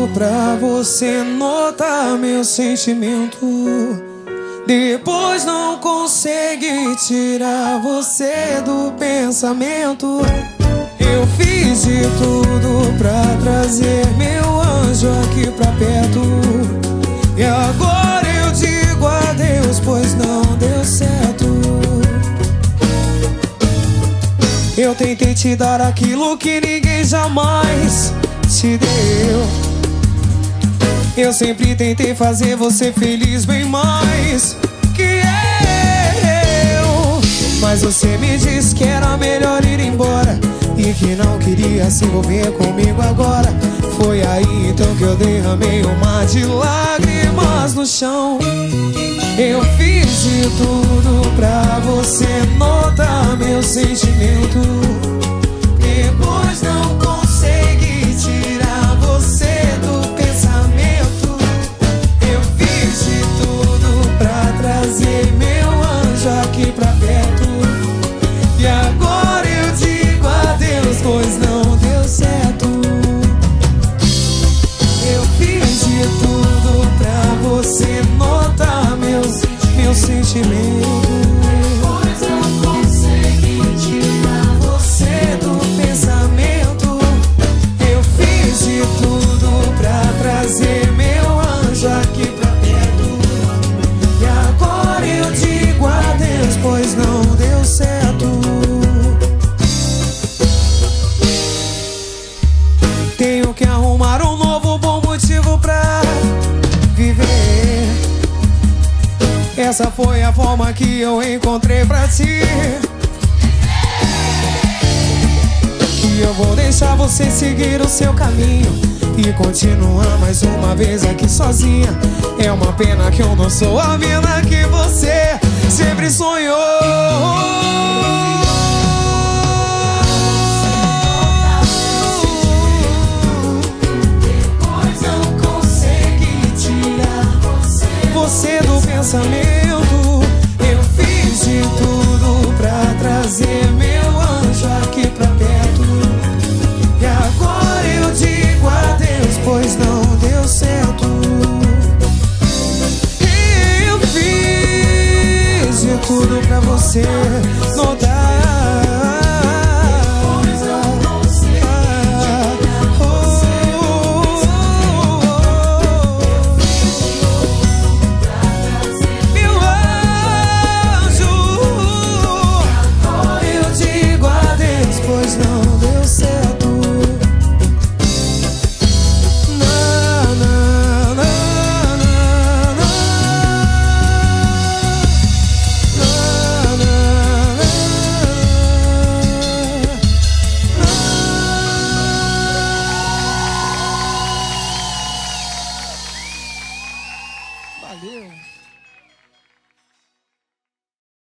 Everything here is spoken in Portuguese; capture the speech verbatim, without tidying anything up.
tudo pra você notar meu sentimento. Depois não consegui tirar você do pensamento. Eu fiz de tudo pra trazer meu anjo aqui pra perto. E agora eu digo adeus, pois não deu certo. Eu tentei te dar aquilo que ninguém jamais te deu. Eu sempre tentei fazer você feliz bem mais que eu. Mas você me disse que era melhor ir embora e que não queria se envolver comigo agora. Foi aí então que eu derramei um mar de lágrimas no chão. Eu fiz de tudo pra você notar meu sentimento. Depois não consegui tirar você do pensamento. Eu fiz de tudo pra trazer meu anjo aqui pra perto. E agora eu digo adeus, pois não deu certo. Eu fiz de tudo pra você notar meus, meu sentimento. Depois não consegui tirar você do pensamento. Eu fiz de tudo pra trazer meu anjo aqui pra perto. E agora eu digo adeus, pois não deu certo. Tenho que arrumar um novo bom motivo pra viver. Essa foi a forma que eu encontrei pra ti. Que eu vou deixar você seguir o seu caminho e continuar mais uma vez aqui sozinha. É uma pena que eu não sou a mina que você sempre sonhou. Você do pensamento. Eu fiz de tudo pra trazer meu anjo aqui pra perto. E agora eu digo adeus, pois não deu certo. Eu fiz de tudo pra você